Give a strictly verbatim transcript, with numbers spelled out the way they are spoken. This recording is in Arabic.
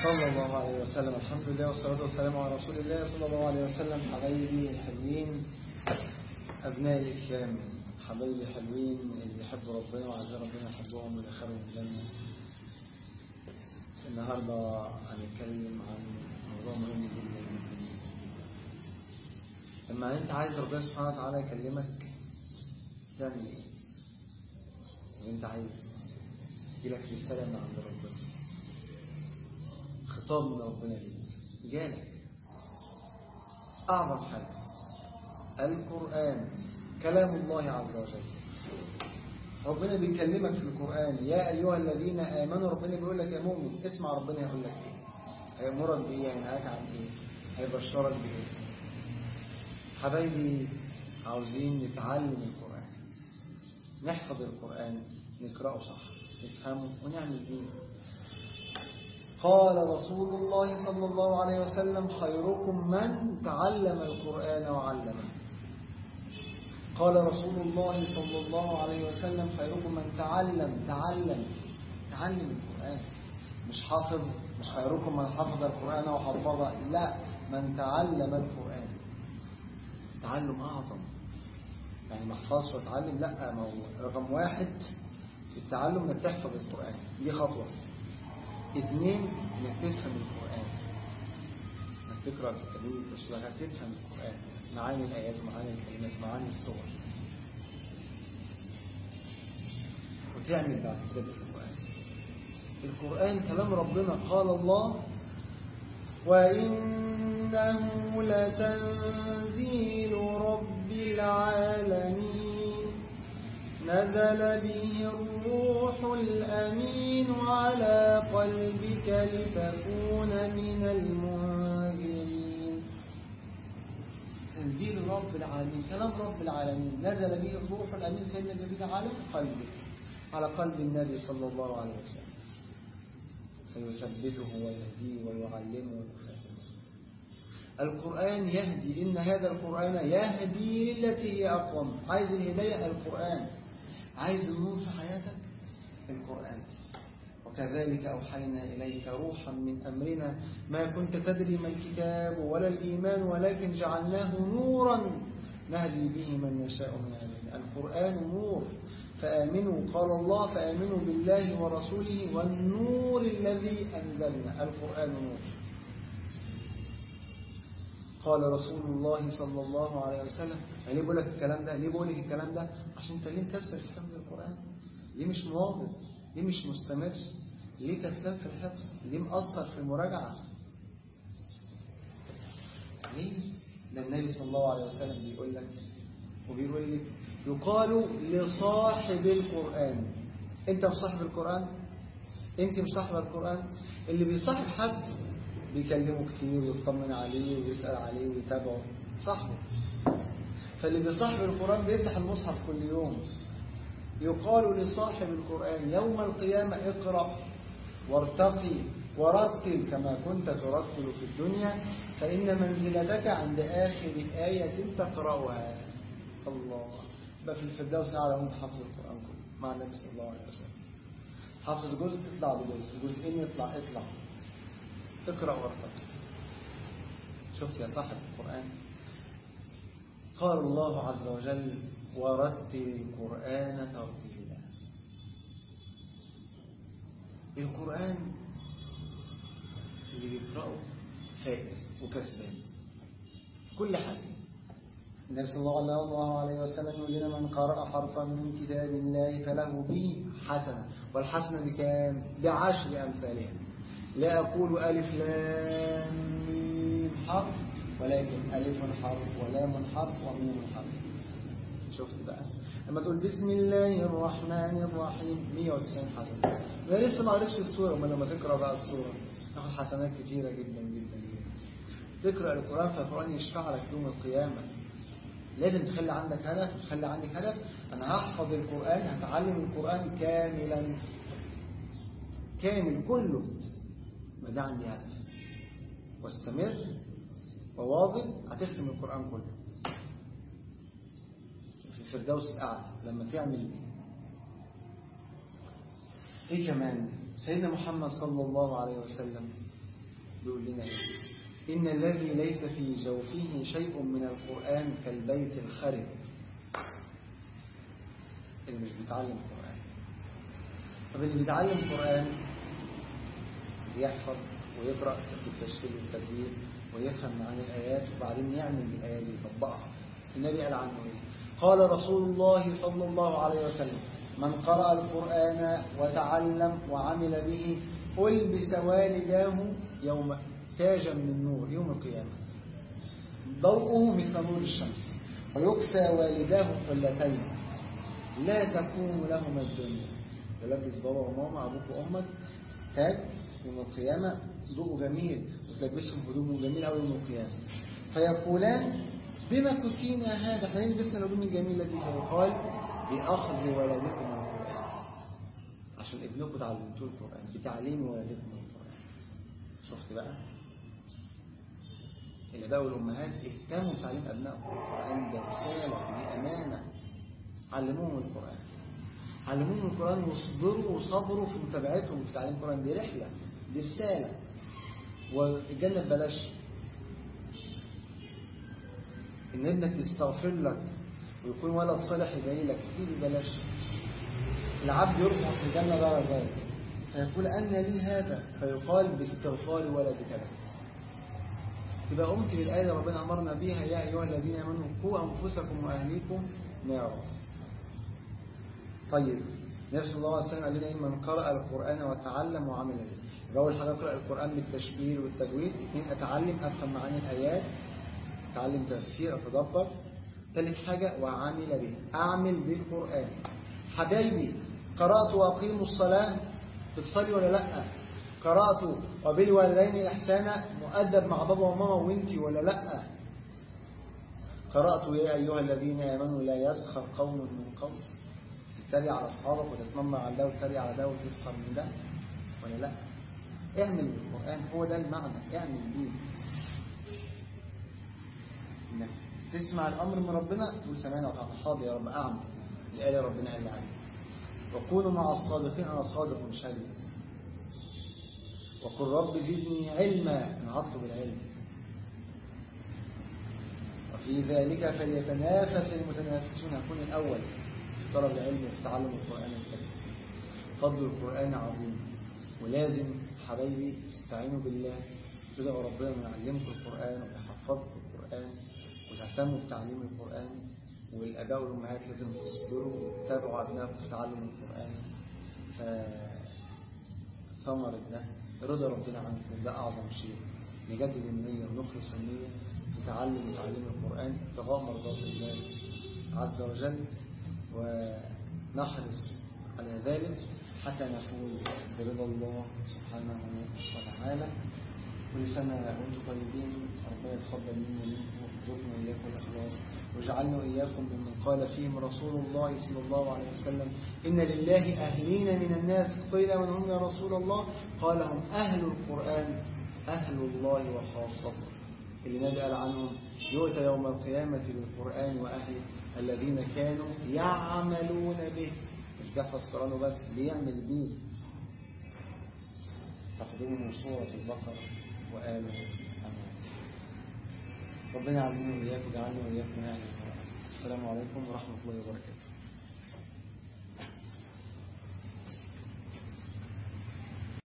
صلى الله عليه وسلم. الحمد لله والصلاة والسلام على رسول الله صلى الله عليه وسلم. حبايبي الحلوين أبناء الإسلام، حبايبي الحلوين اللي يحبوا ربنا وعايزين ربنا يحبهم ويدخلهم الجنة. النهاردة هنتكلم عن موضوع مهم جدا جدا. لما أنت عايز ربنا سبحانه وتعالى يكلمك تعمل إيه؟ وأنت عايز يجيلك رسالة من عند ربنا، خطاب من ربنا ليك جالك، أعظم حاجة القرآن كلام الله عز وجل. ربنا بيكلمك في القرآن يا أيها الذين آمنوا. ربنا بيقول لك يا مؤمن اسمع ربنا يقول لك إيه، هيأمرك بإيه، هينهاك عن إيه، هيبشرك بإيه. حبايبي عاوزين نتعلم القرآن، نحفظ القرآن، نقرأه صح، نفهمه ونعمل إيه. قال رسول الله صلى الله عليه وسلم خيركم من تعلم القرآن وعلمه. قال رسول الله صلى الله عليه وسلم خيركم من تعلم تعلم تعلم القرآن، مش حافظ، مش خيركم من حفظ القرآن وحفظه، لا، من تعلم القرآن. تعلم أعظم، يعني ما احفظش وتعلم، لا، ما هو رقم واحد التعلم انك تحفظ القرآن، دي خطوة. اثنين انك تفهم القرآن، انك تقرأ التجويد وتشتغل تفهم القرآن، معاني الآيات ومعاني الكلمات معاني الصور، وتعمل بعد كده بالقرآن. القرآن كلام ربنا، قال الله وإنه لتنزيل رب العالمين نزل به الروح الأمين على قلبك لتكون من المنذرين. تنزيل رب العالمين، كلام رب العالمين، نزل به الروح الأمين سيدنا جبريل على قلبك، على قلب النبي صلى الله عليه وسلم، فيثبته ويهديه ويعلمه ويفهمه. القرآن يهدي، إن هذا القرآن يهدي للتي هي أقوم. عايز الهداية القرآن، عايز النور في حياتك القرآن. وكذلك أوحينا إليك روحا من أمرنا ما كنت تدري ما الكتاب ولا الإيمان ولكن جعلناه نورا نهدي به من يشاء من عبادنا. القرآن نور، فآمنوا، قال الله فآمنوا بالله ورسوله والنور الذي أنزلنا. القرآن نور. قال رسول الله صلى الله عليه وسلم، يعني ليه بقول لك الكلام ده؟ ليه بقول لك الكلام ده؟ عشان انت ليه مكسر في حفظ القرآن؟ ليه مش مواظب؟ ليه مش مستمر؟ ليه كسلان في الحفظ؟ ليه مقصر في المراجعة؟ ليه؟ ده النبي صلى الله عليه وسلم بيقول لك وبيقول لك يقال لصاحب القرآن. انت مش صاحب القرآن؟ انت مش صاحب القرآن؟ اللي بيصاحب حد بيكلمه كتير ويطمن عليه ويسأل عليه ويتابعه، صاحبه. فاللي بيصاحب القرآن بيفتح المصحف كل يوم. يقال لصاحب القرآن يوم القيامة اقرأ وارتقي ورتل كما كنت ترتل في الدنيا فإن منزلتك عند آخر آية تقرأها. الله، بقى في الفردوس أعلى وانت حافظ القرآن كله مع النبي صلى الله عليه وسلم. حافظ جزء تطلع بجزء، جزئين يطلع اطلع اقرأ وارتقي. شفت يا صاحب القرآن؟ قال الله عز وجل ورتل القرآن ترتيلا. القرآن اللي بيقرأه فائز وكسبان كل حاجة. النبي صلى الله عليه وسلم يقول لنا من قرأ حرفا من كتاب الله فله به حسنة، والحسنة بكام؟ بعشر أمثالها. لا أقول ألف لام ميم حرف، ولكن ألف حرف ولام حرف وميم حرف. شفت بقى؟ لما تقول بسم الله الرحمن الرحيم مية وتسعين حسنة. ما لسه ما عرفتش السورة، وما لما تقرأ بقى السورة تاخد حسنات كتيرة جدا جدا جدا. تقرأ القرآن فالقرآن يشفع لك يوم القيامة. لازم تخلي عندك هدف، تخلي عندك هدف. أنا هحفظ القرآن، هتعلم القرآن كاملا كامل كله، ما ده عندي هدف. واستمر وواظب، هتختم القرآن كله في الفردوس الأعلى لما تعمل. ايه كمان؟ سيدنا محمد صلى الله عليه وسلم بيقول لنا إيه؟ إن الذي ليس في جوفه شيء من القرآن كالبيت الخرب اللي مش بيتعلم قرآن. طب اللي بيتعلم قرآن بيحفظ ويقرأ بالتشكيل والتدوير ويفهم معاني الآيات وبعدين يعمل بالآيات دي يطبقها. النبي قال عنه إيه؟ قال رسول الله صلى الله عليه وسلم من قرأ القرآن وتعلم وعمل به ألبس والداه يوم تاجا من نور يوم القيامة ضوءه مثل نور الشمس ويكسى والداه حلتين لا تكون لهما الدنيا. يلبس بابا وماما أبوك وأمك تاج يوم القيامة ضوء جميل وتلبسهم هدوم جميل أو يوم القيامة فيقولان بما كسينا هذا احنا لبسنا الهدوم الجميلة دي. فيقال بأخذ ولدكم القرآن عشان ابنكم تعلمتوه القرآن بتعليم ولدكم القرآن. شفت بقى الآباء والأمهات اهتموا بتعليم أبنائهم القرآن. ده رسالة دي أمانة. علموهم القرآن علموهم القرآن واصبروا وصبروا في متابعتهم في تعليم القرآن. دي رحلة دي رسالة. والجنة ببلاش. إن ابنك يستغفر لك ويكون ولد صالح يدعي لك دي ببلاش. العبد يرفع في الجنة درجات فيقول أن لي هذا فيقال باستغفار ولدك لك. تبقى قمت بالآية اللي ربنا أمرنا بيها يا أيها الذين آمنوا قوا أنفسكم وأهليكم نارا. طيب النبي صلى الله عليه وسلم قال لنا من قرأ القرآن وتعلم وعمل به. أول حاجة أقرأ القرآن بالتشكيل والتجويد. اثنين أتعلم أفهم معاني الآيات أتعلم تفسير أتدبر. ثالث حاجة وعمل به أعمل بالقرآن. حبايبي قرأت وأقيموا الصلاة بتصلي ولا لأ؟ قرأت وبالوالدين إحسانا مؤدب مع بابا وماما وانتي ولا لأ؟ قرأت يا أيها الذين آمنوا لا يسخر قوم من قوم تتريق على أصحابك وتتنمر على ده وتتريق على ده وتسخر من ده ولا لأ؟ اعمل بالقرآن. هو ده المعنى. اعمل بيه انك تسمع الأمر من ربنا تقول سمعنا وطعنا حاضر يا رب أعمل الآية ربنا قال عليه. وكونوا مع الصادقين أنا صادق مش هدي. وقل رب زدني علما نعطه بالعلم. وفي ذلك فليتنافس المتنافسون. هكون الأول في طلب العلم وفي تعلم القرآن الكريم. فضل القرآن عظيم ولازم حبايبي تستعينوا بالله تدعوا ربنا أن يعلمكم القرآن ويحفظكم القرآن وتهتموا بتعليم القرآن. والآباء والأمهات لازم تصبروا وتتابعوا أبنائكم في تعلم القرآن. فثمرة ده رضا ربنا عنكم ده أعظم شيء. نجدد النية ونخلص النية نتعلم وتعليم القرآن ابتغاء مرضات الله عز وجل ونحرص على ذلك حتى نفوز برضا الله سبحانه وتعالى. كل سنة وأنتم طيبين. ربنا يتقبل منا ومنكم ويرزقنا وإياكم الإخلاص واجعلنا وإياكم ممن قال فيهم رسول الله صلى الله عليه وسلم إن لله أهلين من الناس. قيل من هم يا رسول الله؟ قال هم أهل القرآن أهل الله وخاصته. اللي النبي قال عنهم يؤتى يوم القيامة بالقرآن وأهله الذين كانوا يعملون به. مش بيحفظ قرآنه بس بيعمل به. تقدموا سورة البقرة وآل عمران. ربنا يعلمنا وإياكم ويجعلنا وإياكم نعلم القرآن. السلام عليكم ورحمة الله وبركاته.